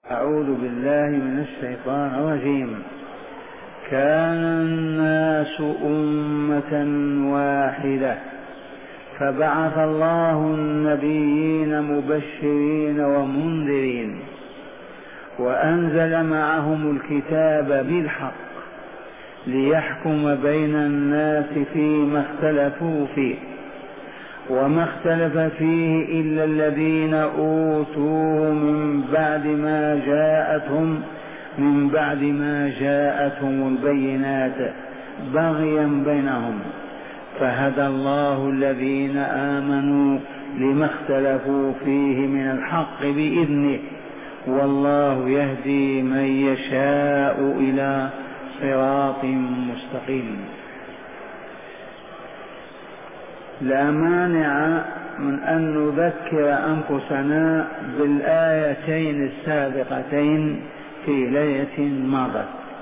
أعوذ بالله من الشيطان الرجيم. كان الناس أمة واحدة فبعث الله النبيين مبشرين ومنذرين وأنزل معهم الكتاب بالحق ليحكم بين الناس فيما اختلفوا فيه، وما اختلف فيه إلا الذين أوتوه من بعد ما جاءتهم البينات بغيا بينهم، فهدى الله الذين آمنوا لما اختلفوا فيه من الحق بإذنه، والله يهدي من يشاء إلى صراط مستقيم. لا مانع من أن نذكر أنفسنا بالآيتين السابقتين في ليلة مضت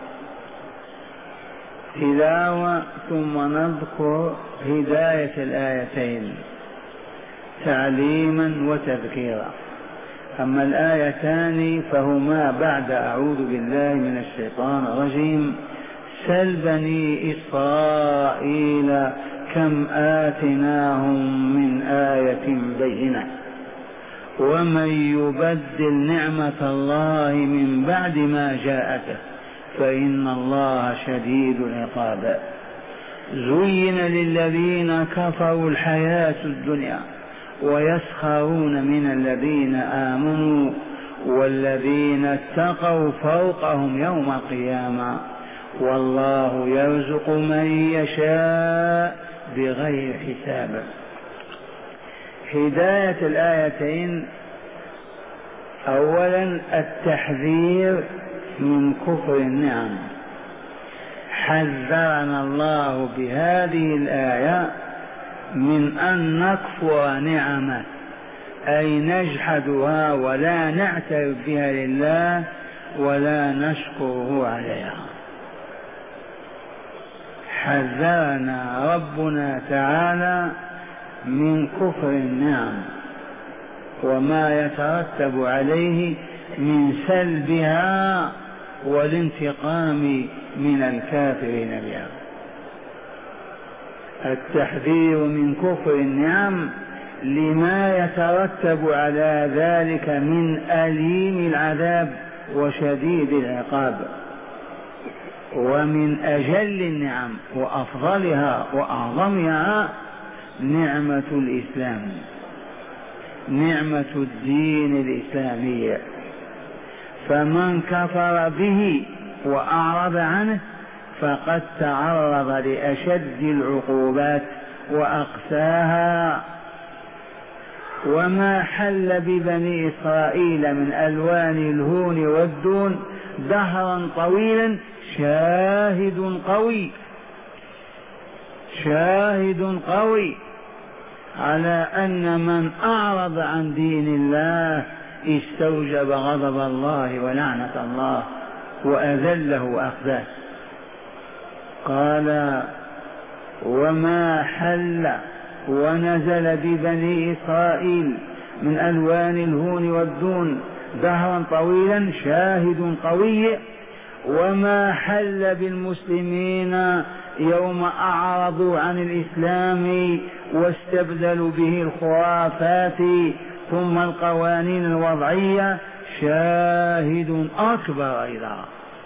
تلاوة، ثم نذكر هداية الآيتين تعليما وتذكيرا. أما الآيتان فهما بعد أعوذ بالله من الشيطان الرجيم: سل بني إسرائيل كم آتناهم من آية بينة ومن يبدل نعمة الله من بعد ما جاءته فإن الله شديد العقاب. زين للذين كفروا الحياة الدنيا ويسخرون من الذين آمنوا والذين اتقوا فوقهم يوم القيامة والله يرزق من يشاء بغير حساب. هداية الآيتين: أولا التحذير من كفر النعم، حذرنا الله بهذه الآية من أن نكفر نعمه، أي نجحدها ولا نعترف بها لله ولا نشكره عليها. حذرنا ربنا تعالى من كفر النعم وما يترتب عليه من سلبها والانتقام من الكافرين بها. التحذير من كفر النعم لما يترتب على ذلك من أليم العذاب وشديد العقاب. ومن أجل النعم وأفضلها وأعظمها نعمة الإسلام، نعمة الدين الإسلامي، فمن كفر به وأعرض عنه فقد تعرض لأشد العقوبات وأقساها. وما حل ببني إسرائيل من ألوان الهون والدون دهرا طويلا شاهد قوي على أن من أعرض عن دين الله استوجب غضب الله ولعنة الله وأذله وأخذاه. قال: وما حل ونزل ببني إسرائيل من ألوان الهون والدون دهرا طويلا شاهد قوي، وما حل بالمسلمين يوم أعرضوا عن الإسلام واستبدلوا به الخرافات ثم القوانين الوضعية شاهد أكبر أيضا.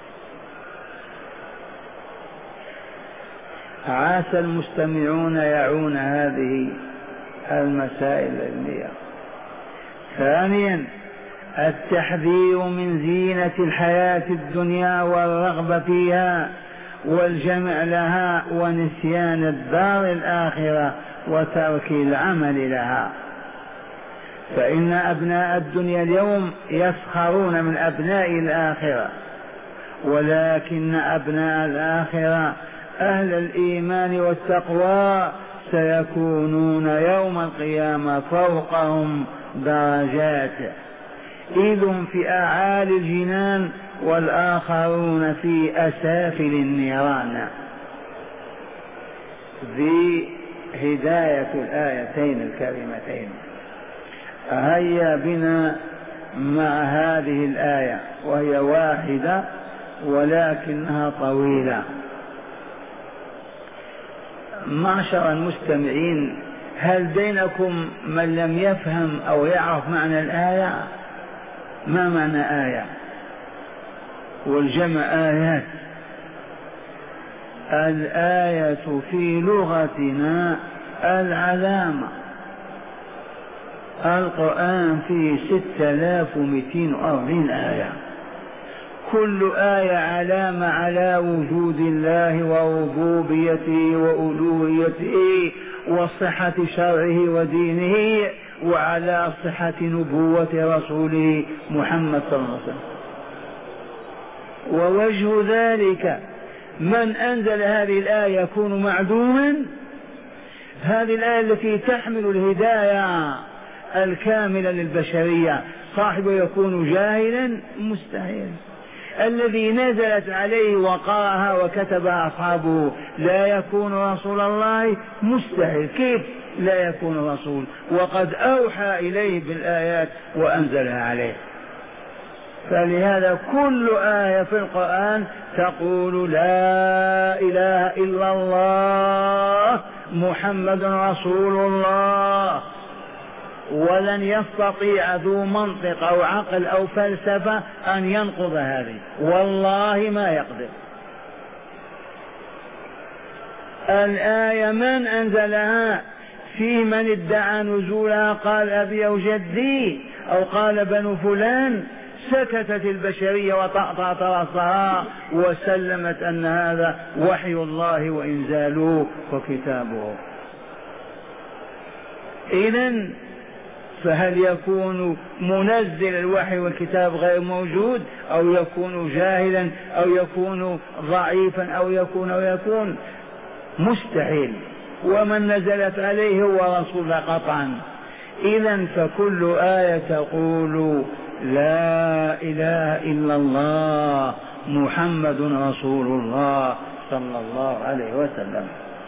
عسى المستمعون يعون هذه المسائل العلمية. ثانيا التحذير من زينة الحياة الدنيا والرغبة فيها والجمع لها ونسيان الدار الآخرة وترك العمل لها، فإن أبناء الدنيا اليوم يسخرون من أبناء الآخرة، ولكن أبناء الآخرة أهل الإيمان والتقوى سيكونون يوم القيامة فوقهم درجات، إذ هم في أعالي الجنان والآخرون في أسافل النيران. ذي هداية الآيتين الكريمتين. هيا بنا مع هذه الآية وهي واحدة ولكنها طويلة. معشر المستمعين، هل بينكم من لم يفهم أو يعرف معنى الآية؟ ما معنى آية؟ والجمع آيات. الآية في لغتنا العلامة. القرآن فيه 6240 آية، كل آية علامة على وجود الله وربوبيته وألوهيته وصحة شرعه ودينه وعلى صحة نبوة رسوله محمد صلى الله عليه وسلم. ووجه ذلك من أنزل هذه الآية يكون معدوما. هذه الآية التي تحمل الهداية الكاملة للبشرية، صاحبه يكون جاهلا؟ مستحيل. الذي نزلت عليه وقرأها وكتبها أصحابه لا يكون رسول الله؟ مستحيل. كيف لا يكون رسول وقد أوحى إليه بالآيات وأنزلها عليه؟ فلهذا كل آية في القرآن تقول لا إله إلا الله محمد رسول الله، ولن يستطيع ذو منطق أو عقل أو فلسفة أن ينقض هذه، والله ما يقدر. الآية من أنزلها؟ في من ادعى نزولها قال أبي أو جدي أو قال بنو فلان. سكتت البشرية وطأطأت رأسها وسلمت أن هذا وحي الله وإنزاله وكتابه. إذن فهل يكون منزل الوحي والكتاب غير موجود، أو يكون جاهلا، أو يكون ضعيفا، أو يكون مستحيل. ومن نزلت عليه هو رسول قطعا. إذن فكل آية تقول لا إله إلا الله محمد رسول الله صلى الله عليه وسلم.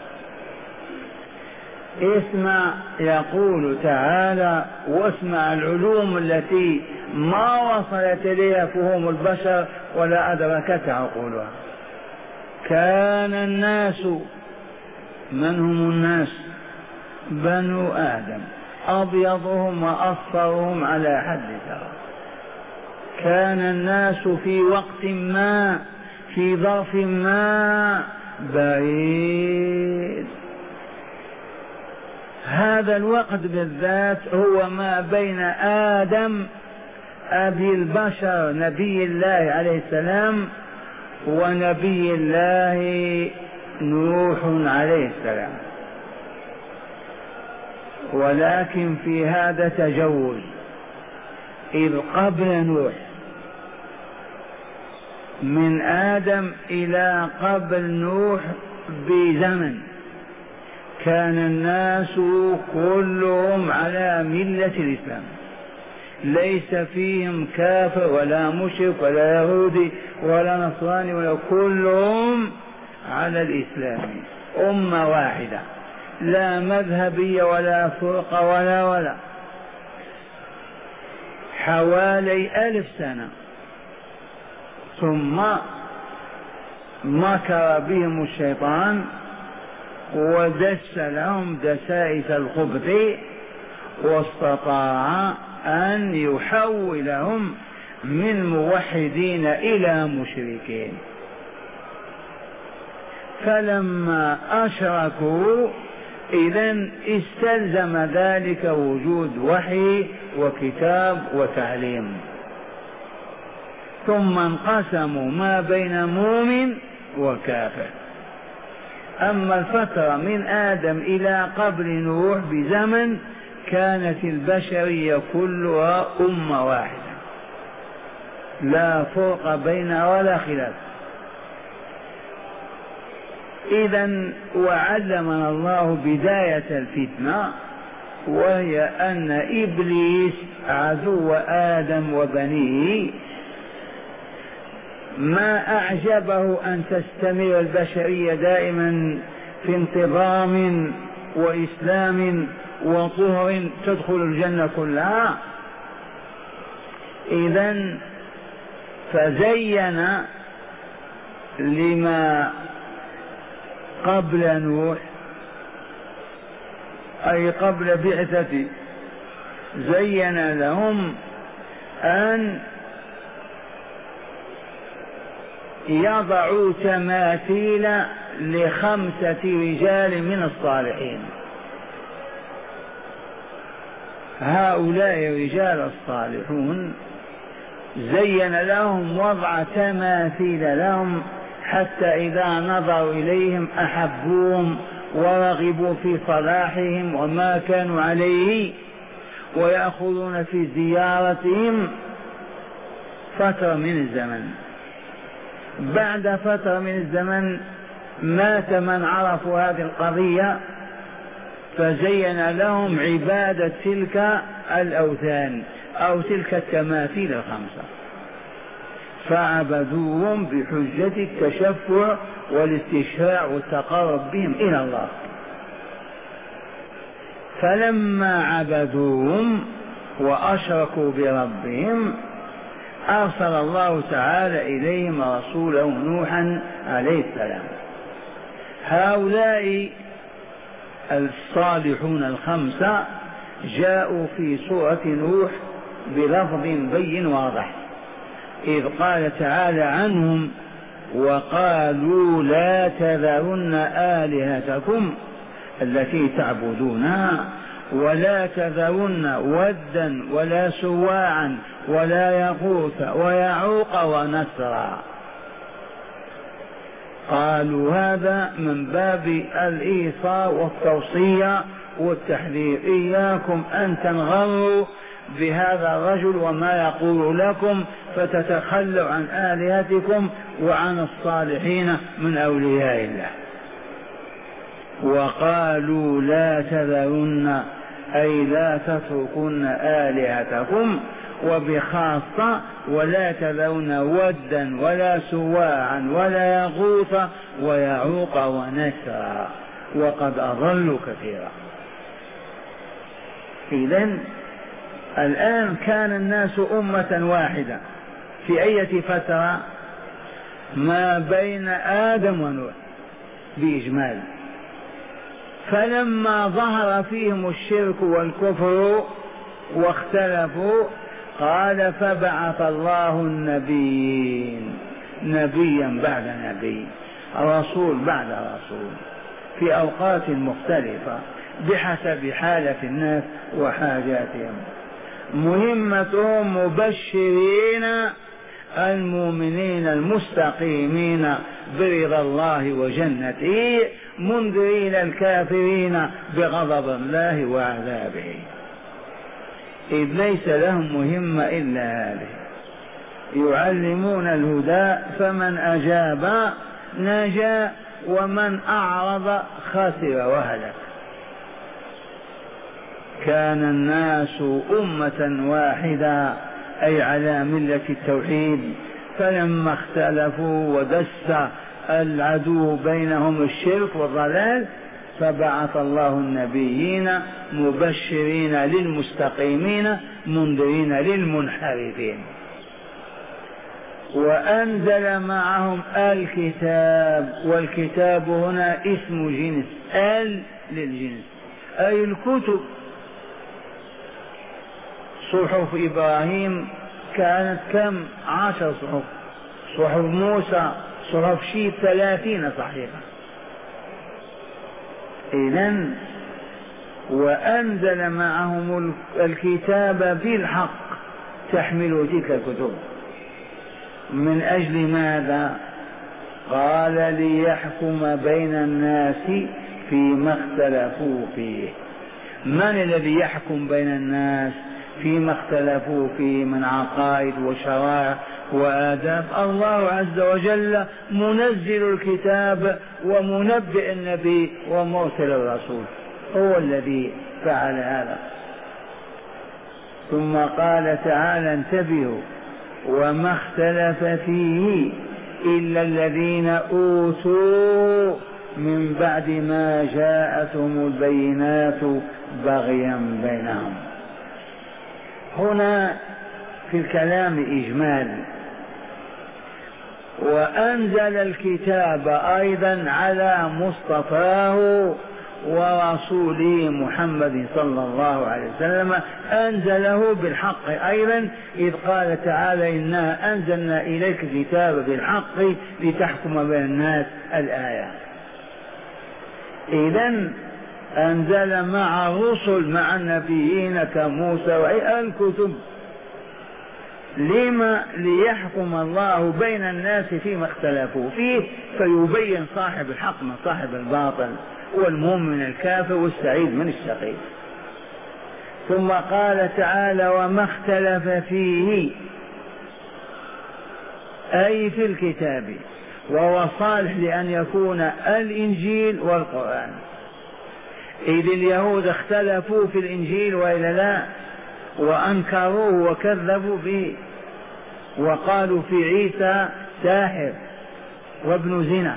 اسمع يقول تعالى، واسمع العلوم التي ما وصلت إليها فهم البشر ولا أدركت عقولها. كان الناس، من هم الناس؟ بنو آدم، أبيضهم وأصفرهم على حد سواء. كان الناس في وقت ما في ظرف ما بعيد. هذا الوقت بالذات هو ما بين آدم أبي البشر نبي الله عليه السلام ونبي الله نوح عليه السلام. ولكن في هذا تجوز، إذ قبل نوح من آدم إلى قبل نوح بزمن كان الناس كلهم على ملة الإسلام، ليس فيهم كافر ولا مشرك ولا يهودي ولا نصراني ولا، كلهم على الإسلام، أمة واحدة، لا مذهبية ولا فرقة ولا حوالي 1000 سنة. ثم مكر بهم الشيطان ودس لهم دسائس الخبث، واستطاع أن يحولهم من موحدين إلى مشركين. فلما أشركوا إذن استلزم ذلك وجود وحي وكتاب وتعليم. ثم انقسموا ما بين مؤمن وكافر. أما الفترة من آدم إلى قبل نوح بزمن كانت البشرية كلها أمة واحدة، لا فرق بينها ولا خلاف. إذن وعلمنا الله بداية الفتنة، وهي أن إبليس عدو آدم وبنيه ما أعجبه أن تستمر البشرية دائما في انتظام وإسلام وطهر تدخل الجنة كلها، إذن فزين لما قبل نوح أي قبل بعثته، زين لهم أن يضعوا تماثيل ل5 رجال من الصالحين. هؤلاء الرجال الصالحون زين لهم وضع تماثيل لهم، حتى إذا نظروا إليهم أحبوهم ورغبوا في صلاحهم وما كانوا عليه، ويأخذون في زيارتهم فترة من الزمن. بعد فترة من الزمن مات من عرفوا هذه القضية، فزين لهم عبادة تلك الأوثان أو تلك التماثيل 5، فعبدوهم بحجة التشفع والاستشفاع والتقرب بهم إلى الله. فلما عبدوهم وأشركوا بربهم أرسل الله تعالى إليهم رسوله نوحا عليه السلام. هؤلاء الصالحون 5 جاءوا في سورة نوح بلفظ بين واضح، إذ قال تعالى عنهم: وقالوا لا تذرن آلهتكم التي تعبدونها ولا تذرن ودا ولا سواعا ولا يغوث ويعوق ونسرا. قالوا هذا من باب الإيصاء والتوصية والتحذير، إياكم أن تنغروا بهذا الرجل وما يقول لكم فتتخلوا عن آلهتكم وعن الصالحين من أولياء الله. وقالوا لا تذرن أي لا تتركن آلهتكم، وبخاصة ولا تذرن ودا ولا سواعا ولا يغوث ويعوق ونسرا وقد أضلوا كثيرا. إذن الآن كان الناس أمة واحدة في أي فترة؟ ما بين آدم ونوح بإجمال. فلما ظهر فيهم الشرك والكفر واختلفوا قال: فبعث الله النبيين، نبيا بعد نبي، رسول بعد رسول، في أوقات مختلفة بحسب حالة الناس وحاجاتهم. مهمتهم مبشرين المؤمنين المستقيمين برضا الله وجنته، منذرين الكافرين بغضب الله وعذابه. إذ ليس لهم مهمة إلا هذه، يعلمون الهدى، فمن أجاب نجا ومن أعرض خسر وهلك. كان الناس أمة واحدة أي على ملة التوحيد، فلما اختلفوا ودس العدو بينهم الشرك والضلال فبعث الله النبيين مبشرين للمستقيمين منذرين للمنحرفين، وأنزل معهم الكتاب. والكتاب هنا اسم جنس، للجنس أي الكتب. صحف إبراهيم كانت كم؟ 10 صحف. صحف موسى، صحف شيء 30 صحيفة. إذن وأنزل معهم الكتاب بالحق تحمل تلك الكتب. من أجل ماذا؟ قال: ليحكم بين الناس فيما اختلفوا فيه. من الذي يحكم بين الناس فيما اختلفوا فيه من عقائد وشرائع وآداب؟ الله عز وجل منزل الكتاب ومنبئ النبي ومرسل الرسول، هو الذي فعل هذا. ثم قال تعالى: انتبهوا: وما اختلف فيه إلا الذين أوتوا من بعد ما جاءتهم البينات بغيا بينهم. هنا في الكلام إجمال. وأنزل الكتاب أيضا على مصطفاه ورسوله محمد صلى الله عليه وسلم، أنزله بالحق أيضا، إذ قال تعالى إنا أنزلنا إليك الكتاب بالحق لتحكم بين الناس الآية. إذن أنزل مع الرسل مع النبيين كموسى والكتب. لما؟ ليحكم الله بين الناس فيما اختلفوا فيه، فيبين صاحب الحق من صاحب الباطل، والمؤمن من الكافر، والسعيد من الشقي. ثم قال تعالى وما اختلف فيه، أي في الكتاب، وهو صالح لأن يكون الإنجيل والقرآن. إذ اليهود اختلفوا في الإنجيل وإلا لا، وأنكروه وكذبوا به، وقالوا في عيسى ساحر وابن زنا.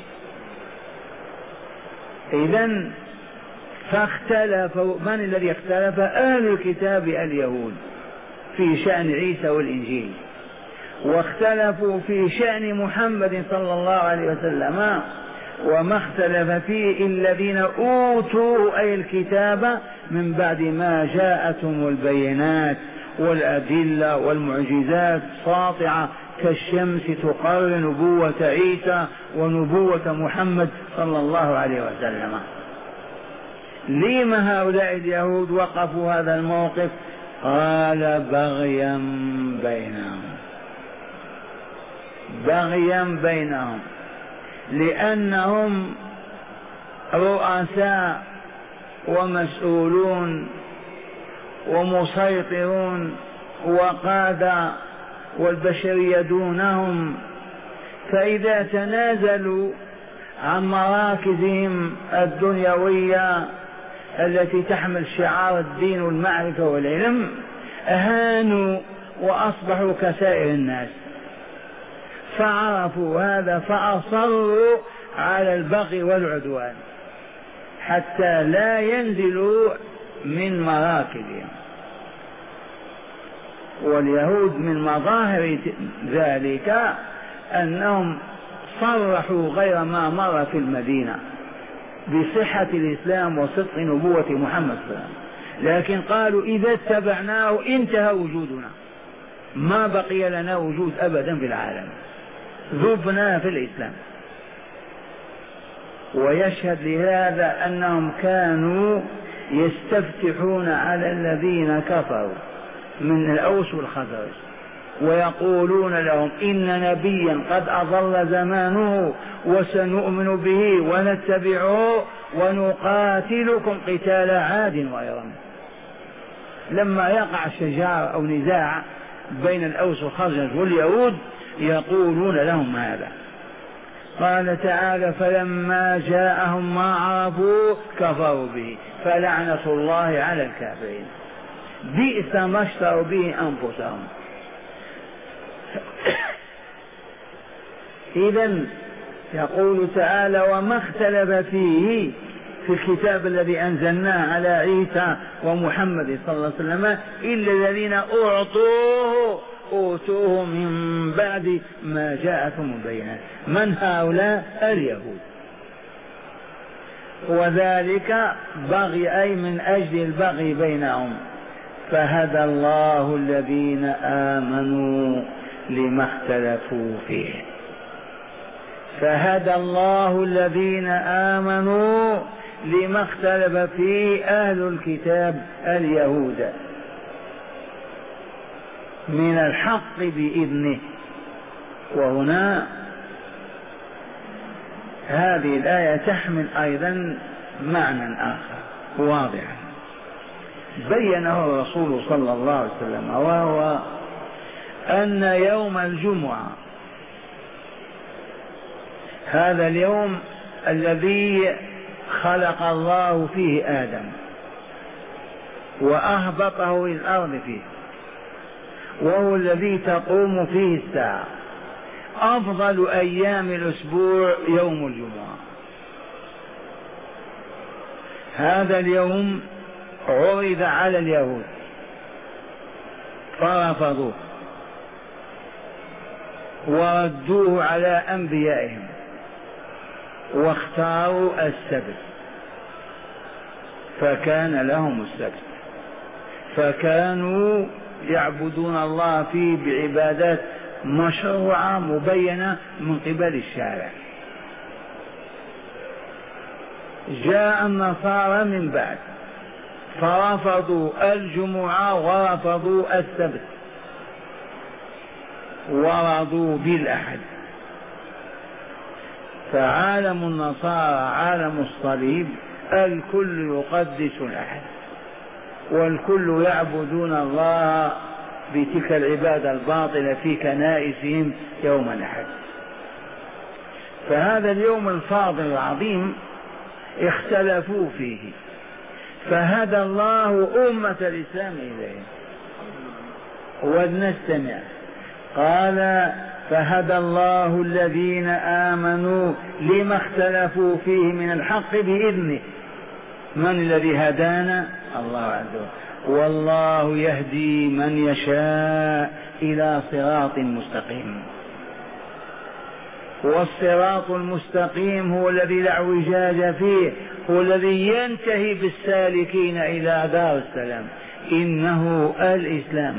إذن فاختلفوا. من الذي اختلف؟ أهل الكتاب اليهود في شأن عيسى والإنجيل، واختلفوا في شأن محمد صلى الله عليه وسلم. وما اختلف فيه الذين أوتوا أي الكتاب من بعد ما جاءتهم البينات والأدلة والمعجزات ساطعة كالشمس تقرر نبوة عيسى ونبوة محمد صلى الله عليه وسلم. لما هؤلاء اليهود وقفوا هذا الموقف؟ قال بغيا بينهم، بغيا بينهم، لأنهم رؤساء ومسؤولون ومسيطرون وقادة، والبشرية دونهم، فإذا تنازلوا عن مراكزهم الدنيوية التي تحمل شعار الدين والمعرفة والعلم أهانوا وأصبحوا كسائر الناس. فعرفوا هذا فأصروا على البغي والعدوان حتى لا ينزلوا من مراكبهم. واليهود من مظاهر ذلك أنهم صرحوا غير ما مر في المدينة بصحة الإسلام وصدق نبوة محمد صلى الله عليه وسلم، لكن قالوا إذا اتبعناه انتهى وجودنا، ما بقي لنا وجود أبدا في العالم، ذبنا في الإسلام. ويشهد لهذا أنهم كانوا يستفتحون على الذين كفروا من الأوس والخزرج ويقولون لهم إن نبيا قد أضل زمانه وسنؤمن به ونتبعه ونقاتلكم قتال عاد وإرم. لما يقع شجار أو نزاع بين الأوس والخزرج واليهود يقولون لهم هذا. قال تعالى فلما جاءهم ما عرفوا كفروا به فلعنة الله على الكافرين بئس ما اشتروا به أنفسهم. إذن يقول تعالى وما اختلف فيه في الكتاب الذي أنزلناه على عيسى ومحمد صلى الله عليه وسلم إلا الذين أوتوه من بعد ما جاءتهم البينات. من هؤلاء؟ اليهود. وذلك بغي أي من أجل البغي بينهم. فهدى الله الذين آمنوا لما اختلفوا فيه. فهدى الله الذين آمنوا لما اختلف فيه أهل الكتاب اليهود من الحق بإذنه. وهنا هذه الآية تحمل أيضا معنى آخر واضحا بينه الرسول صلى الله عليه وسلم، وهو أن يوم الجمعة هذا اليوم الذي خلق الله فيه آدم وأهبطه إلى الأرض فيه، وهو الذي تقوم فيه الساعة، أفضل أيام الأسبوع يوم الجمعة. هذا اليوم عرض على اليهود فرفضوه وردوه على أنبيائهم واختاروا السبت، فكان لهم السبت، فكانوا يعبدون الله فيه بعبادات مشروعة مبينة من قبل الشارع. جاء النصارى من بعد فرفضوا الجمعة ورفضوا السبت ورضوا بالأحد، فعالم النصارى عالم الصليب، الكل يقدس الأحد والكل يعبدون الله بتلك العبادة الباطلة في كنائسهم يوم الأحد. فهذا اليوم الفاضل العظيم اختلفوا فيه، فهدى الله أمة الإسلام إليه. ولنستمع. قال فهدى الله الذين آمنوا لما اختلفوا فيه من الحق بإذنه. من الذي هدانا؟ الله عز وجل. والله يهدي من يشاء إلى صراط مستقيم. والصراط المستقيم هو الذي لا اعوجاج فيه، هو الذي ينتهي بالسالكين إلى دار السلام، إنه الإسلام.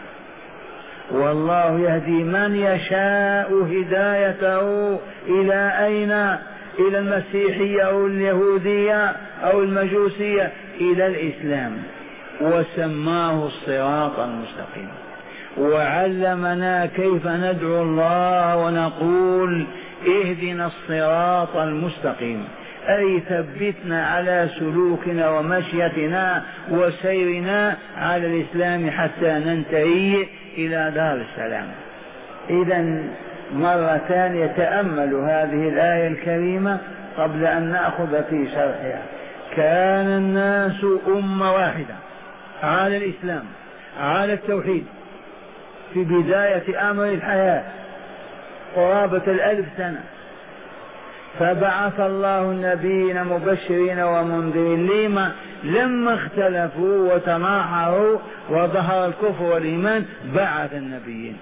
والله يهدي من يشاء هدايته إلى أين؟ إلى المسيحية أو اليهودية أو المجوسية، إلى الإسلام، وسماه الصراط المستقيم. وعلمنا كيف ندعو الله ونقول اهدنا الصراط المستقيم، أي ثبتنا على سلوكنا ومشيتنا وسيرنا على الإسلام حتى ننتهي إلى دار السلام. إذن مرة ثانية تأملوا هذه الآية الكريمة قبل أن نأخذ في شرحها. كان الناس أمة واحدة على الإسلام على التوحيد في بداية أمر الحياة قرابة 1000 سنة، فبعث الله النبيين مبشرين ومنذرين. لما اختلفوا وتناحروا وظهر الكفر والإيمان بعث النبيين.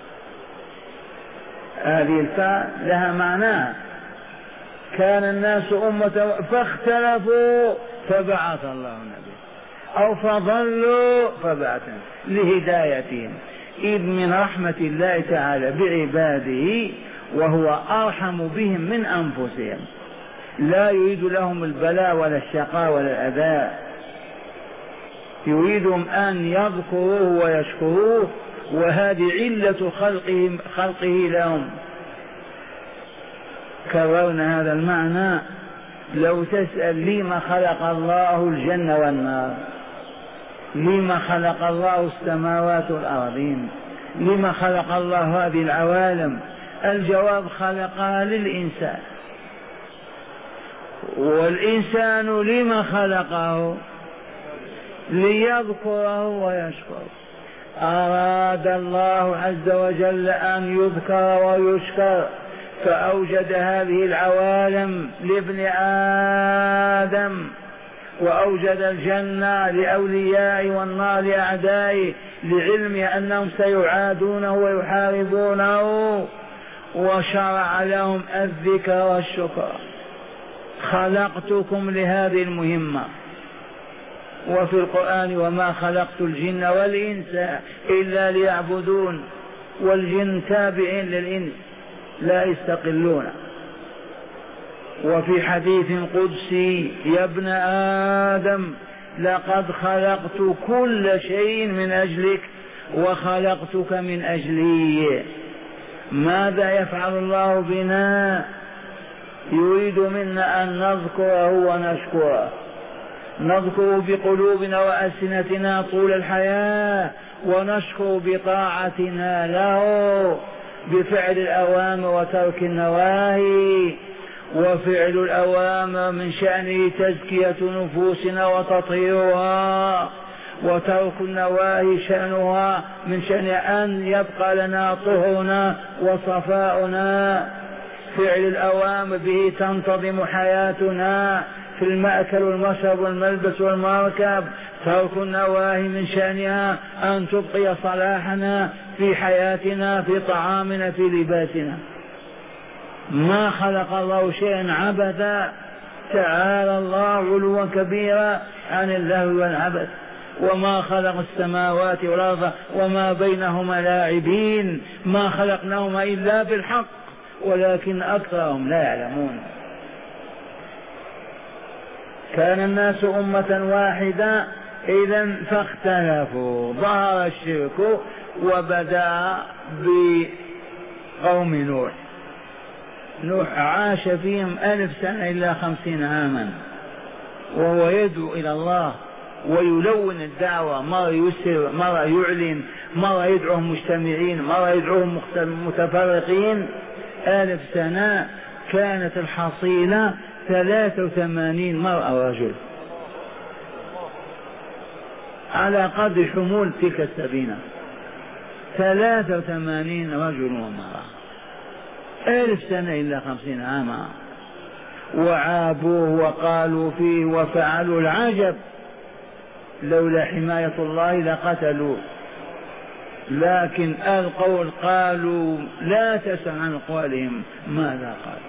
هذه الفاء لها معناها. كان الناس أمة فاختلفوا فبعث الله النبي، أو فضلوا فبعث لهدايتهم. إذ من رحمة الله تعالى بعباده وهو أرحم بهم من أنفسهم، لا يريد لهم البلاء ولا الشقاء ولا الأذى، يريدهم أن يذكروه ويشكروه، وهذه علة خلقه لهم. كررنا هذا المعنى. لو تسأل لما خلق الله الجنة والنار، لما خلق الله السماوات والأرضين، لما خلق الله هذه العوالم، الجواب خلقها للإنسان. والإنسان لما خلقه؟ ليذكره ويشكره. أراد الله عز وجل أن يذكر ويشكر، فأوجد هذه العوالم لابن آدم، وأوجد الجنة لأوليائه والنار لأعدائه، لعلم أنهم سيعادونه ويحاربونه، وشرع لهم الذكر والشكر. خلقتكم لهذه المهمة. وفي القرآن وما خلقت الجن والإنس إلا ليعبدون، والجن تابعين للإنس لا يستقلون. وفي حديث قدسي يا ابن آدم لقد خلقت كل شيء من أجلك وخلقتك من أجلي. ماذا يفعل الله بنا؟ يريد منا أن نذكره ونشكره، نذكر بقلوبنا وألسنتنا طول الحياة، ونشكر بطاعتنا له بفعل الأوامر وترك النواهي. وفعل الأوامر من شأنه تزكية نفوسنا وتطهيرها، وترك النواهي شأنها من شأن أن يبقى لنا طهرنا وصفاؤنا. فعل الأوامر به تنتظم حياتنا، في المأكل والمشرب والملبس والمركب، ترك النواهي من شأنها أن تبقي صلاحنا في حياتنا، في طعامنا، في لباسنا. ما خلق الله شيئا عبثا، تعالى الله علوا كبيرا عن اللهو والعبث. وما خلق السماوات والأرض وما بينهما لاعبين، ما خلقناهما إلا بالحق ولكن أكثرهم لا يعلمون. كان الناس أمة واحدة إذا فاختلفوا، ظهر الشرك وبدأ بقوم نوح. نوح عاش فيهم 1000 سنة إلا 50 عاما، وهو يدعو إلى الله ويلون الدعوة، مرة يسر مرة يعلن، مرة يدعوهم مجتمعين، مرة يدعوهم متفرقين. 1000 سنة كانت الحصيلة 83 مرأة ورجل على قدر حمول تلك السفينة، 83 رجل ومرأة، 1000 سنة إلا 50 عاما. وعابوه وقالوا فيه وفعلوا العجب، لولا حماية الله لقتلوه، لكن القول قالوا لا تسأل عن أقوالهم ماذا قال.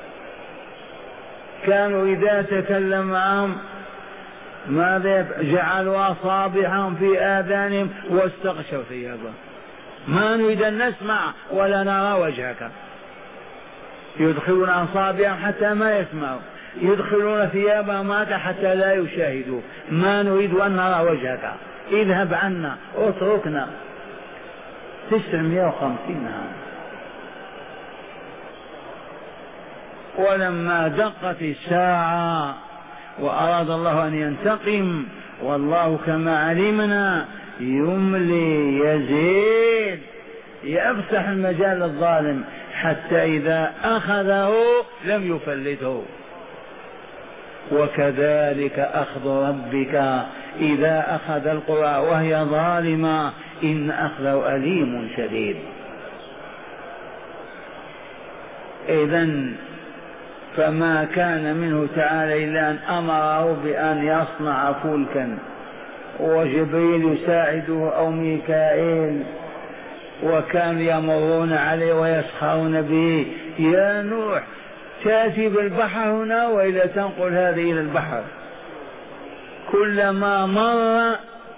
كانوا إذا تكلم معهم ماذا جعلوا أصابعهم في آذانهم واستغشوا ثيابهم، ما نريد أن نسمع ولا نرى وجهك. يدخلون أصابعهم حتى ما يسمعوا، يدخلون ثيابهم حتى لا يشاهدوا، ما نريد أن نرى وجهك، اذهب عنا اتركنا. 950 عام. ولما دقت الساعة وأراد الله أن ينتقم، والله كما علمنا يملي يزيد، يفتح المجال للظالم حتى إذا أخذه لم يفلته. وكذلك أخذ ربك إذا أخذ القرى وهي ظالمة إن أخذه أليم شديد. إذن فما كان منه تعالى إلا أن أمره بأن يصنع فلكا، وجبريل يساعده أو ميكائيل، وكانوا يمرون عليه ويسخرون به، يا نوح تأتي بالبحر هنا وإلا تنقل هذه إلى البحر. كلما مر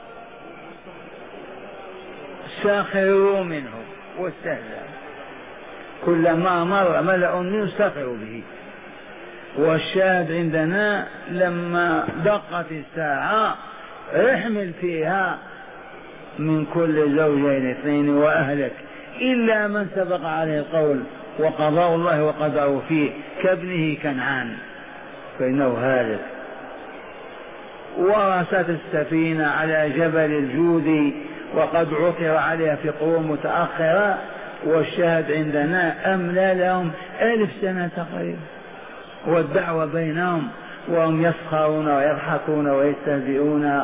سخروا منه واستهزأوا، كلما مر ملأ منه سخروا به. والشاهد عندنا لما دقت الساعة احمل فيها من كل زوجين 2 وأهلك إلا من سبق عليه القول وقضاء الله وقدره فيه كابنه كنعان فإنه هالك. ورست السفينة على جبل الجود وقد عثر عليها في قرون متأخرة. والشاهد عندنا أملى لهم 1000 سنة تقريبا، والدعوة بينهم وهم يسخرون ويضحكون ويستهزئون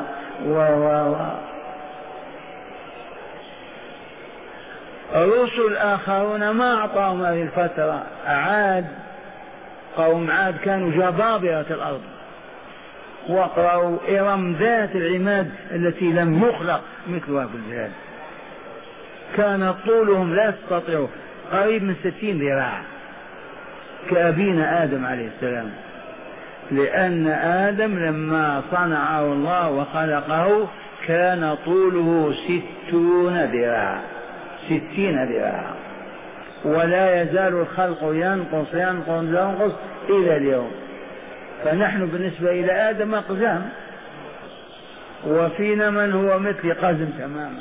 الرسل آخرون ما أعطاهم هذه الفترة. عاد، قوم عاد كانوا جبابرة الأرض، واقرأوا إرم ذات العماد التي لم يخلق مثلها في البلاد، كان طولهم لا تستطيع قريب من 60 ذراع كأبينا آدم عليه السلام، لأن آدم لما صنعه الله وخلقه كان طوله 60 ذراع، 60 ذراعا، ولا يزال الخلق ينقص ينقص ينقص إلى اليوم. فنحن بالنسبة إلى آدم أقزام، وفينا من هو مثل قزم تماما،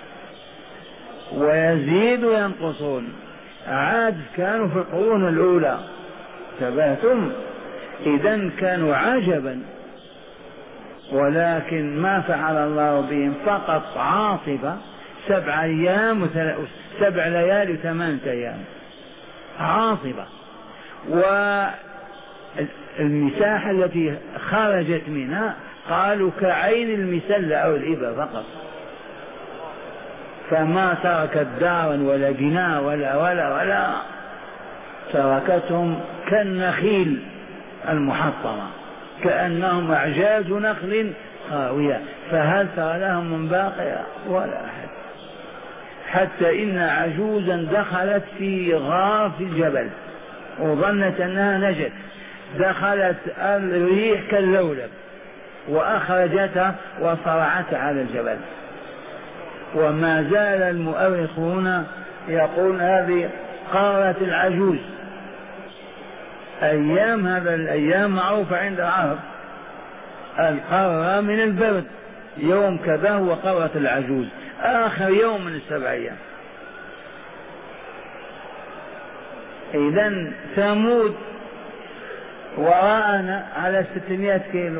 ويزيد وينقصون. عاد كانوا في القرون الأولى، تبهتم، إذن كانوا عجبا، ولكن ما فعل الله بهم فقط عاصفة 7 أيام و7 ليالي و8 أيام عاصفة، والمساحة التي خرجت منها قالوا كعين المسلة أو الإبرة فقط، فما تركت دارا ولا بناء ولا تركتهم كالنخيل المحطمة كأنهم أعجاز نخل خاوية، فهل ترى لهم من باقية؟ ولا أحد. حتى إن عجوزا دخلت في غار في الجبل وظنت أنها نجت، دخلت الريح كاللولب وأخرجتها وصرعتها على الجبل. وما زال المؤرخون يقول هذه قارة العجوز. أيام هذا الأيام معروفة عند العرب، القارة من البرد، يوم كذا هو قارة العجوز، آخر يوم من ال7 أيام. إذن ثمود وراءنا على 600 كيلو.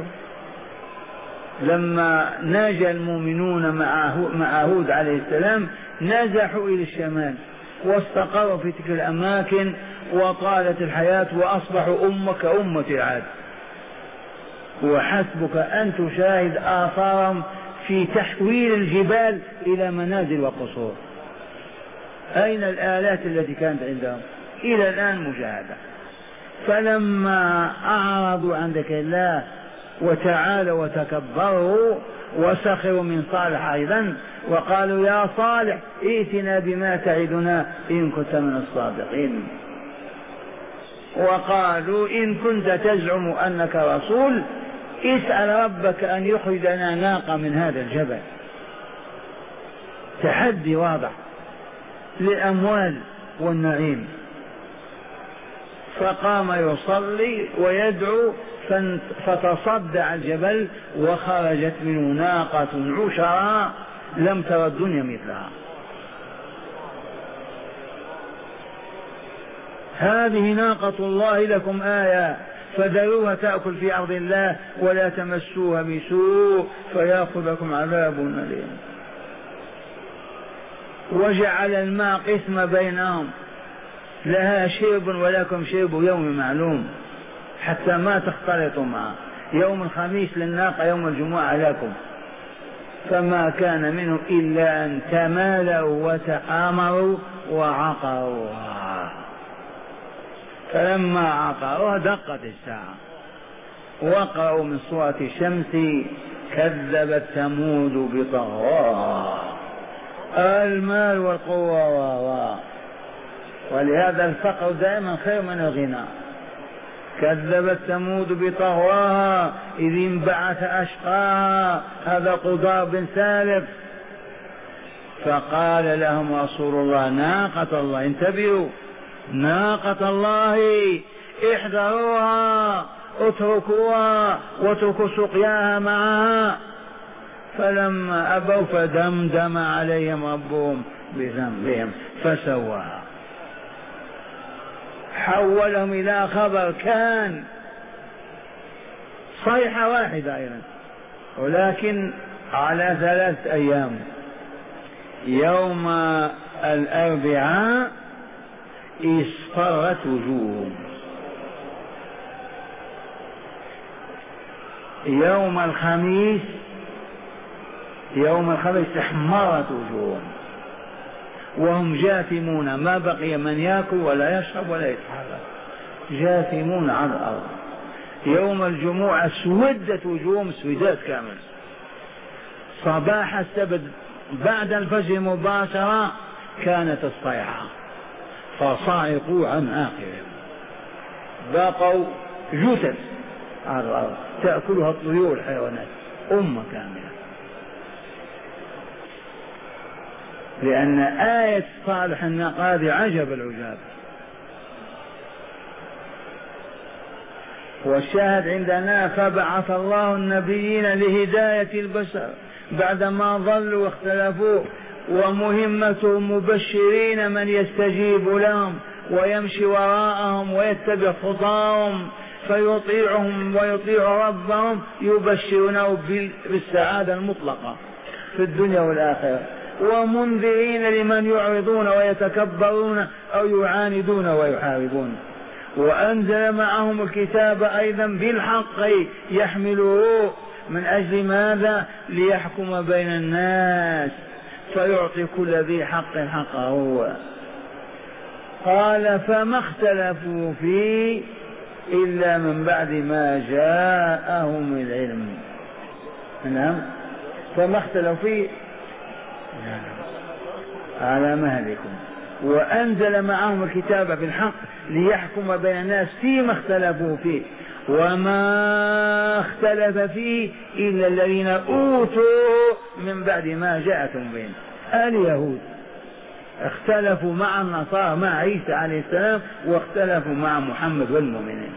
لما ناجى المؤمنون مع هود عليه السلام نزحوا إلى الشمال واستقروا في تلك الأماكن وطالت الحياة وأصبحوا كأمة عاد. وحسبك أن تشاهد آثارهم في تحويل الجبال إلى منازل وقصور. أين الآلات التي كانت عندهم؟ إلى الآن مشاهدة. فلما أعرضوا عن ذكر الله وتعالوا وتكبروا وسخروا من صالح أيضا وقالوا يا صالح ائتنا بما تعدنا إن كنت من الصادقين، وقالوا إن كنت تزعم أنك رسول اسأل ربك أن يخرج لنا ناقة من هذا الجبل. تحدي واضح للأموال والنعيم. فقام يصلي ويدعو فتصدع الجبل وخرجت منه ناقة عشراء لم تر الدنيا مثلها. هذه ناقة الله لكم آية فذروها تأكل في أرض الله ولا تمسوها بسوء فيأخذكم عذاب أليم. وجعل الماء قسم بينهم، لها شرب ولكم شرب يوم معلوم حتى ما تختلطوا معه. يوم الخميس للناقة، يوم الجمعة لكم. فما كان منهم إلا أن تمالوا وتآمروا وعقروها. فلما عقروها دقت الساعة. وقروا من سورة الشمس كذبت ثمود بطغواها. المال والقوة ولهذا الفقر دائما خير من الغنى. كذبت ثمود بطغواها إذ انبعث أشقاها. هذا قضاء بن سالف. فقال لهم رسول الله ناقة الله، انتبهوا، ناقة الله احذروها اتركوها واتركوا سقياها معها. فلما أبوا فدمدم عليهم ربهم بذنبهم فسواها. حولهم إلى خبر كان صيحة واحدة أيضا، ولكن على 3 أيام. يوم الأربعاء اصفرت وجوههم، يوم الخميس احمرت وجوههم وهم جاثمون، ما بقي من يأكل ولا يشرب ولا يتحرك، جاثمون على الأرض. يوم الجمعة اسودت وجوههم سودات كامل. صباح السبت بعد الفجر مباشرة كانت الصيحة فصعقوا عن آخرهم، بقوا جثث على الأرض تأكلها الطيور الحيوانات، أمة كاملة. لأن آية صالح الناقة هذه عجب العجاب. والشاهد عندنا فبعث الله النبيين لهداية البشر بعدما ضلوا واختلفوا، ومهمتهم مبشرين من يستجيب لهم ويمشي وراءهم ويتبع خطاهم فيطيعهم ويطيع ربهم، يبشرونه بالسعادة المطلقة في الدنيا والآخرة، ومنذرين لمن يعرضون ويتكبرون أو يعاندون ويحاربون. وأنزل معهم الكتاب أيضا بالحق يحمله من أجل ماذا؟ ليحكم بين الناس فيعطي كل ذي حق حقه. قال فما اختلفوا فيه إلا من بعد ما جاءهم العلم. نعم، فما اختلفوا فيه على مهلكم، وأنزل معهم الكتاب بالحق ليحكم بين الناس فيما اختلفوا فيه، وما اختلف فيه إلا الذين أوتوا من بعد ما جاءتهم بين. اليهود اختلفوا مع النصارى مع عيسى عليه السلام، واختلفوا مع محمد والمؤمنين.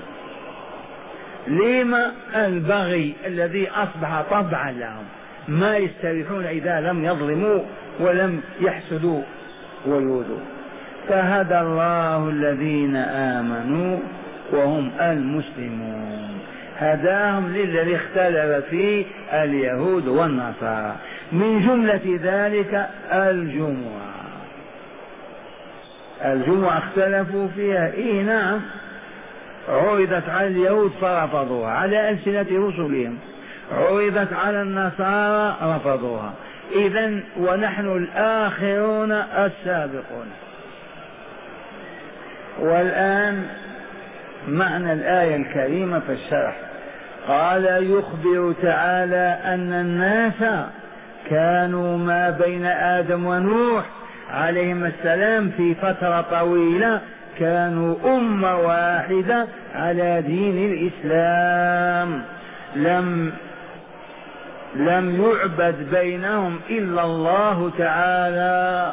لما؟ البغي الذي أصبح طبعا لهم، ما يستريحون إذا لم يظلموا ولم يحسدوا ويؤذوا. فهدى الله الذين آمنوا وهم المسلمون، هداهم للذي اختلف فيه اليهود والنصارى. من جملة ذلك الجمعة اختلفوا فيها. نعم، عرضت على اليهود فرفضوها على ألسنة رسلهم، عرضت على النصارى رفضوها. إذن ونحن الآخرون السابقون. والآن معنى الآية الكريمة في الشرح. قال يخبر تعالى أن الناس كانوا ما بين آدم ونوح عليهم السلام في فترة طويلة كانوا أمة واحدة على دين الإسلام، لم يعبد بينهم إلا الله تعالى.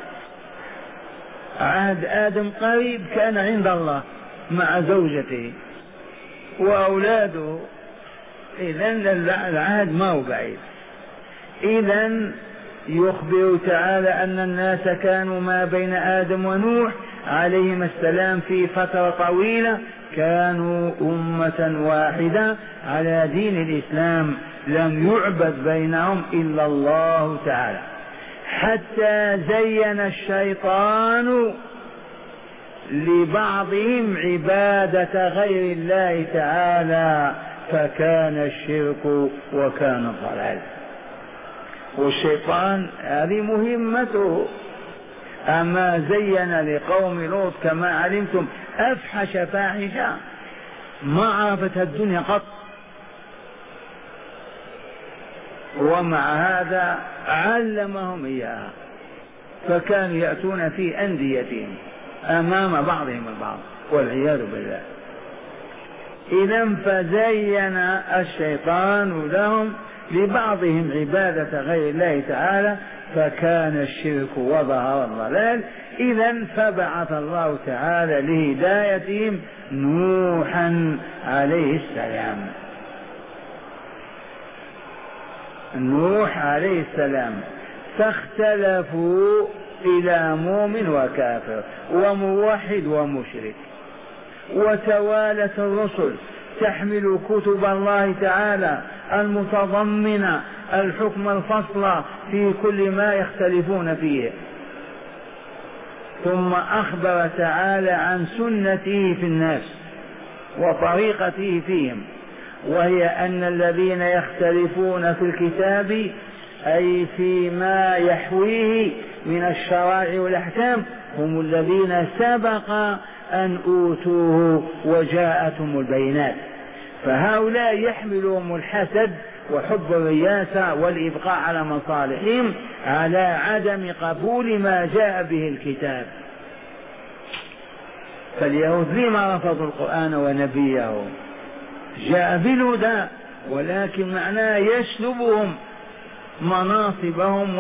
عهد آدم قريب كان عند الله مع زوجته وأولاده، إذن العهد ما هو بعيد. إذن يخبر تعالى أن الناس كانوا ما بين آدم ونوح عليهم السلام في فترة طويلة كانوا أمة واحدة على دين الإسلام، لم يعبد بينهم إلا الله تعالى، حتى زين الشيطان لبعضهم عبادة غير الله تعالى، فكان الشرك وكان الضلال. والشيطان هذه مهمته. أما زين لقوم لوط كما علمتم أفحش فاحشة ما عرفتها الدنيا قط، ومع هذا علمهم إياها، فكانوا يأتون في أنديتهم أمام بعضهم البعض والعياذ بالله. إذن فزين الشيطان لهم لبعضهم عبادة غير الله تعالى، فكان الشرك وظهر الضلال. إذن فبعث الله تعالى لهدايتهم نوحا عليه السلام. نوح عليه السلام فاختلفوا إلى مؤمن وكافر وموحد ومشرك، وتوالت الرسل تحمل كتب الله تعالى المتضمنة الحكم الفصل في كل ما يختلفون فيه. ثم أخبر تعالى عن سنته في الناس وطريقته فيهم، وهي أن الذين يختلفون في الكتاب أي فيما يحويه من الشرائع والأحكام هم الذين سبق أن أوتوه وجاءتهم البينات، فهؤلاء يحملهم الحسد وحب الرياسة والإبقاء على مصالحهم على عدم قبول ما جاء به الكتاب. فاليهود لما رفضوا القرآن ونبيه؟ جاء بالهدى، ولكن معناه يسلبهم مناصبهم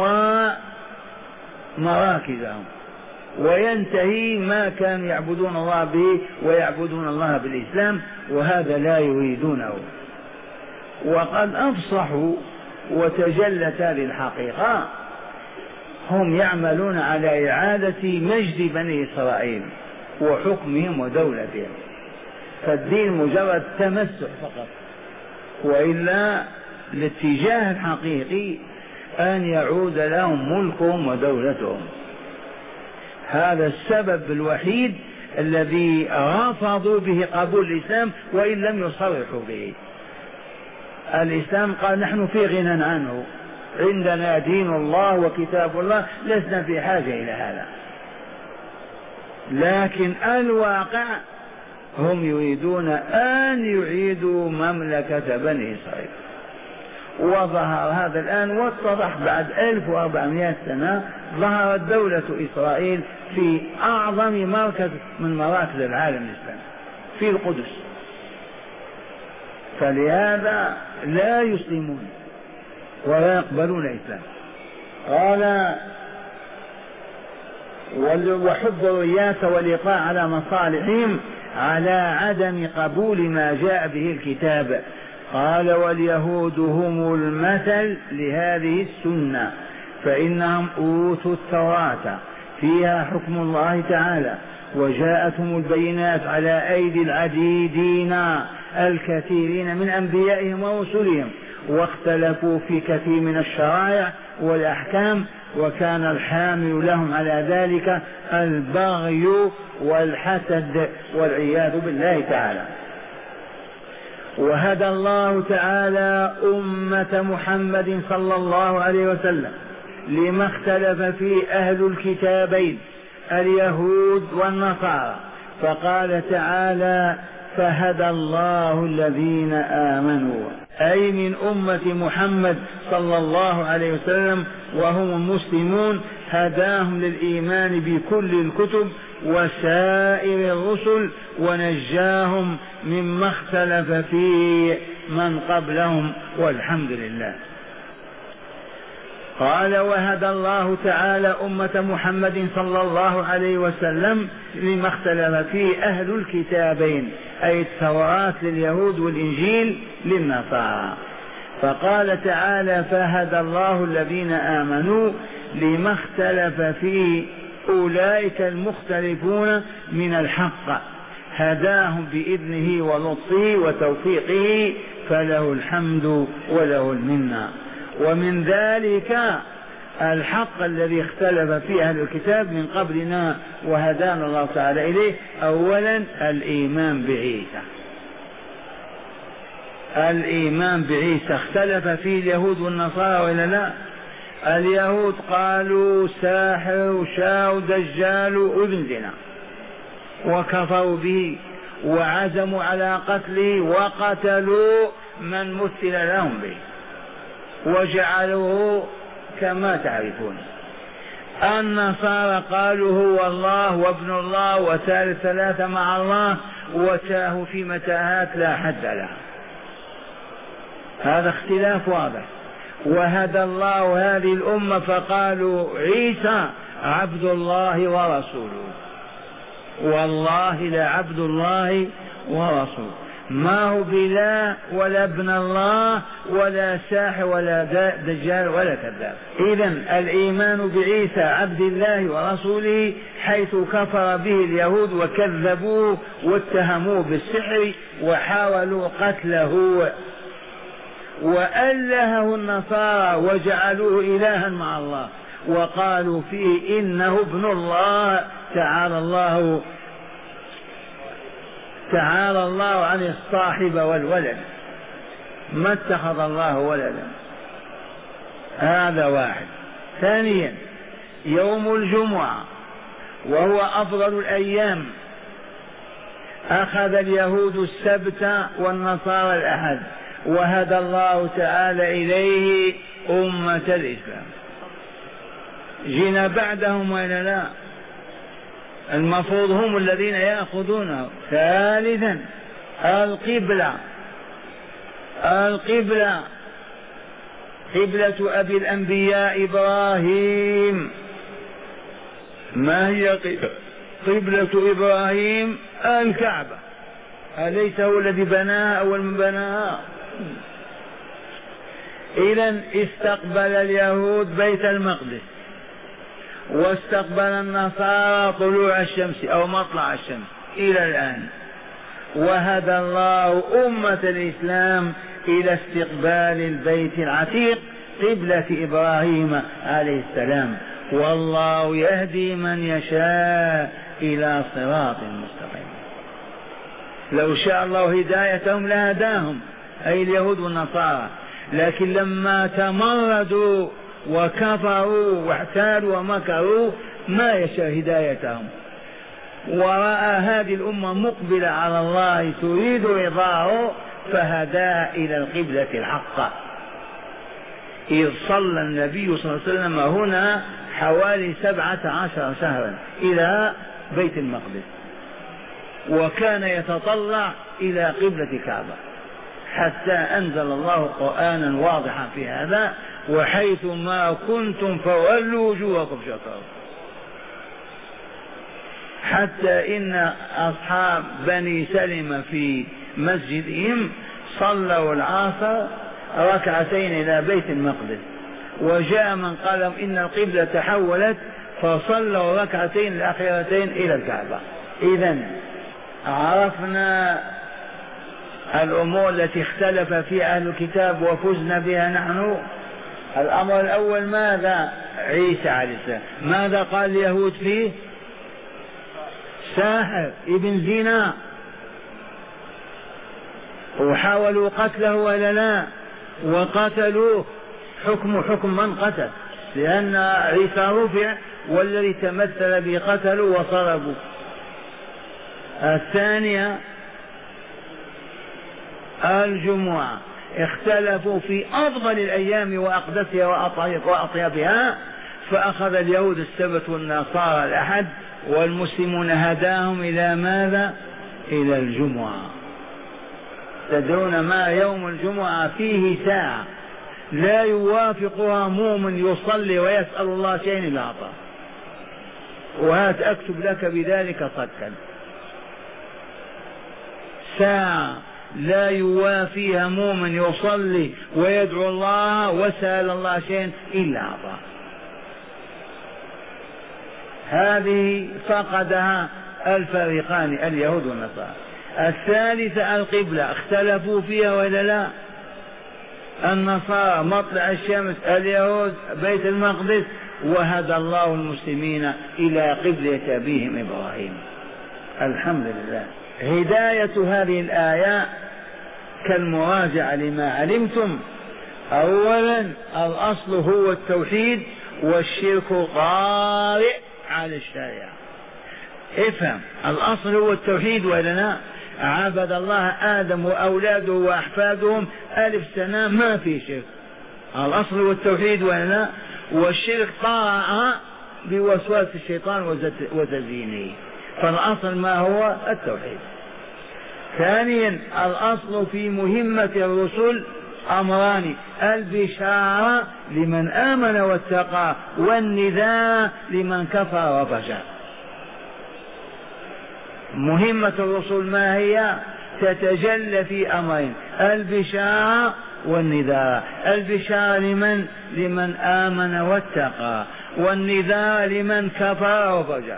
ومراكزهم، وينتهي ما كانوا يعبدون الله به ويعبدون الله بالإسلام، وهذا لا يريدونه. وقد أفصحوا وتجلت هذه الحقيقة، هم يعملون على إعادة مجد بني إسرائيل وحكمهم ودولتهم، فالدين مجرد تمسح فقط، وإلا الاتجاه الحقيقي أن يعود لهم ملكهم ودولتهم. هذا السبب الوحيد الذي رفضوا به قبول الإسلام وإن لم يصرحوا به. الإسلام قال نحن في غنى عنه، عندنا دين الله وكتاب الله، لسنا في حاجة إلى هذا. لكن الواقع هم يريدون أن يعيدوا مملكة بني إسرائيل. وظهر هذا الآن واتضح بعد 1400 سنة ظهرت دولة إسرائيل في أعظم مركز من مراكز العالم الإسلامي في القدس. فلهذا لا يسلمون ولا يقبلون الإسلام. قال وحب الرياسة والإطاعة على مصالحهم على عدم قبول ما جاء به الكتاب. قال واليهود هم المثل لهذه السنة، فإنهم أوتوا التوراة فيها حكم الله تعالى، وجاءتهم البينات على أيدي العديدين الكثيرين من أنبيائهم ورسلهم، واختلفوا في كثير من الشرائع والأحكام، وكان الحامل لهم على ذلك البغي والحسد والعياذ بالله تعالى. وهدى الله تعالى أمة محمد صلى الله عليه وسلم لما اختلف فيه أهل الكتابين اليهود والنصارى، فقال تعالى فهدى الله الذين آمنوا، أي من أمة محمد صلى الله عليه وسلم وهم المسلمون، هداهم للإيمان بكل الكتب وسائر الرسل، ونجاهم مما اختلف فيه من قبلهم، والحمد لله. قال وهدى الله تعالى أمة محمد صلى الله عليه وسلم لما اختلف فيه أهل الكتابين، أي التوراة لليهود والإنجيل للنصارى. فقال تعالى فهدى الله الذين آمنوا لما اختلف فيه أولئك المختلفون من الحق، هداهم بإذنه ولطفه وتوفيقه، فله الحمد وله المنة. ومن ذلك الحق الذي اختلف فيه أهل الكتاب من قبلنا وهدانا الله تعالى إليه، أولا الإيمان بعيسى. الإيمان بعيسى اختلف فيه اليهود والنصارى ولا لا؟ اليهود قالوا ساحر وشاو دجال وابن زنا، وكفروا به وعزموا على قتله وقتلوا من مثل لهم به وجعلوه كما تعرفون. النصارى قالوا هو الله وابن الله وثالث ثلاثة مع الله، وتاهوا في متاهات لا حد لها. هذا اختلاف واضح. وهدى الله هذه الأمة فقالوا عيسى عبد الله ورسوله، والله لعبد الله ورسوله، ما هو بلا ولا ابن الله ولا ساحر ولا دجال ولا كذاب. إذن الإيمان بعيسى عبد الله ورسوله، حيث كفر به اليهود وكذبوه واتهموه بالسحر وحاولوا قتله، وألهه النصارى وجعلوه إلها مع الله، وقالوا فيه إنه ابن الله. تعالى الله عن الصاحب والولد، ما اتخذ الله ولدا. هذا واحد. ثانيا يوم الجمعة وهو أفضل الأيام، أخذ اليهود السبت والنصارى الأحد، وهدى الله تعالى إليه أمة الإسلام. جينا بعدهم ولا لا؟ المفروض هم الذين يأخذونه. ثالثا القبلة قبلة أبي الأنبياء إبراهيم. ما هي قبلة إبراهيم؟ الكعبة، أليس هو الذي بناها أول من بناها؟ إذن استقبل اليهود بيت المقدس، واستقبل النصارى طلوع الشمس أو مطلع الشمس إلى الآن. وهدى الله أمة الإسلام إلى استقبال البيت العتيق قبلة إبراهيم عليه السلام، والله يهدي من يشاء إلى صراط مستقيم. لو شاء الله هدايتهم لهداهم، أي اليهود والنصارى، لكن لما تمردوا وكفروا واحتالوا ومكروا ما يشاء هدايتهم. ورأى هذه الأمة مقبلة على الله تريد رضاه فهداها إلى القبلة الحقة. إذ صلى النبي صلى الله عليه وسلم هنا حوالي 17 شهرا إلى بيت المقدس، وكان يتطلع إلى قبلة الكعبة، حتى أنزل الله قرآنا واضحا في هذا: وحيث ما كنتم فولوا وجوهكم شطره. حتى إن أصحاب بني سلمة في مسجدهم صلوا العصر ركعتين إلى بيت المقدس، وجاء من قال إن القبلة تحولت فصلوا ركعتين الأخيرتين إلى الكعبة. إذن عرفنا الأمور التي اختلف فيها أهل الكتاب وفزنا بها نحن. الأمر الأول ماذا؟ عيسى عليه السلام. ماذا قال اليهود فيه؟ ساحر ابن زنا، وحاولوا قتله ولا لا؟ وقتلوه. حكم من قتل، لأن عيسى رفع والذي تمثل به قتلوا وصلبوا. الثانية الجمعة، اختلفوا في أفضل الأيام وأقدسها وأطيبها، فأخذ اليهود السبت والنصارى الأحد، والمسلمون هداهم إلى ماذا؟ إلى الجمعة. تدرون ما يوم الجمعة؟ فيه ساعة لا يوافقها مؤمن يصلي ويسأل الله شيئا إلا أعطاه. وهات أكتب لك بذلك صدقا. ساعة لا يوافيها مؤمن يصلي ويدعو الله وسأل الله شيئا إلا أعطاه. هذه فقدها الفريقان اليهود والنصارى. الثالثة القبلة، اختلفوا فيها ولا لا؟ النصارى مطلع الشمس، اليهود بيت المقدس، وهدى الله المسلمين إلى قبلة أبيهم إبراهيم. الحمد لله. هداية هذه الآية كالمراجعة لما علمتم. أولا الأصل هو التوحيد، والشرك طارئ على الشريعة. افهم، الأصل هو التوحيد ولا لا؟ عبد الله آدم وأولاده وأحفادهم 1000 سنة ما في شرك. الأصل هو التوحيد ولا لا؟ والشرك طارئ بوسواس الشيطان وتزيينه، فالأصل ما هو؟ التوحيد. ثانيا الأصل في مهمة الرسل أمران: البشارة لمن آمن واتقى، والنذار لمن كفر وفجر. مهمة الرسل ما هي؟ تتجلى في أمرين: البشارة والنذار. البشارة لمن آمن واتقى، والنذار لمن كفر وفجر.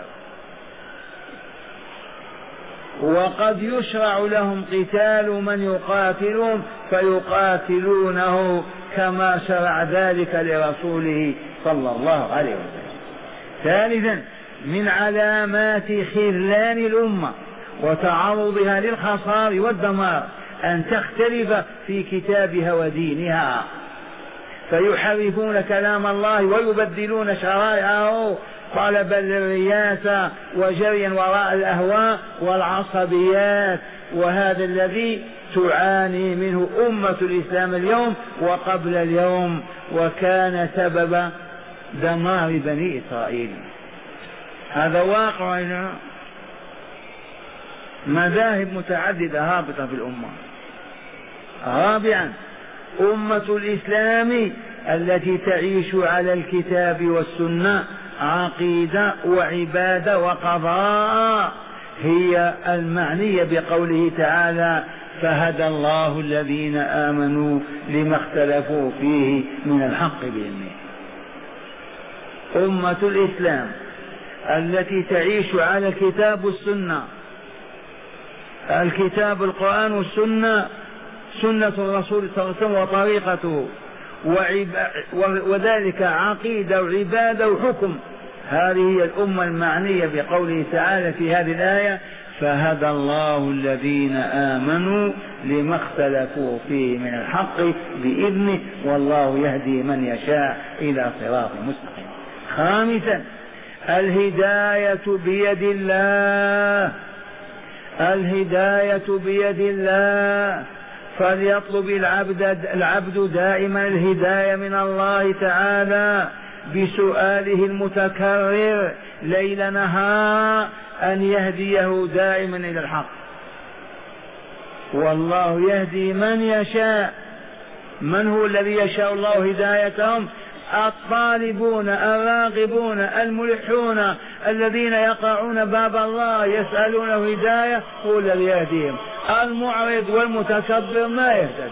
وقد يشرع لهم قتال من يقاتلهم فيقاتلونه كما شرع ذلك لرسوله صلى الله عليه وسلم. ثالثا من علامات خذلان الأمة وتعرضها للخسار والدمار أن تختلف في كتابها ودينها، فيحرفون كلام الله ويبدلون شرائعه طلبا للرياسة وجريا وراء الأهواء والعصبيات. وهذا الذي تعاني منه أمة الإسلام اليوم وقبل اليوم، وكان سبب دمار بني إسرائيل. هذا واقع. مذاهب متعددة هابطة في الأمة. رابعا أمة الإسلام التي تعيش على الكتاب والسنة عقيدة وعبادة وقضاء هي المعنية بقوله تعالى: فهدى الله الذين آمنوا لما اختلفوا فيه من الحق بإذنه. أمة الإسلام التي تعيش على الكتاب والسنة، الكتاب القرآن والسنة، سنة الرسول صلى الله عليه وسلم وطريقته، وذلك عقيدة وعبادة وحكم. هذه هي الأمة المعنية بقوله تعالى في هذه الآية: فهدى الله الذين آمنوا لما اختلفوا فيه من الحق بإذنه والله يهدي من يشاء إلى صراط مستقيم. خامسا الهداية بيد الله، الهداية بيد الله. فليطلب العبد دائما الهداية من الله تعالى بسؤاله المتكرر ليل نهار أن يهديه دائما إلى الحق، والله يهدي من يشاء. من هو الذي يشاء الله هدايتهم؟ الطالبون الراغبون الملحون الذين يقرعون باب الله يسألونه هداية، هو الذي يهديهم. المعرض والمتكبر ما يهتد.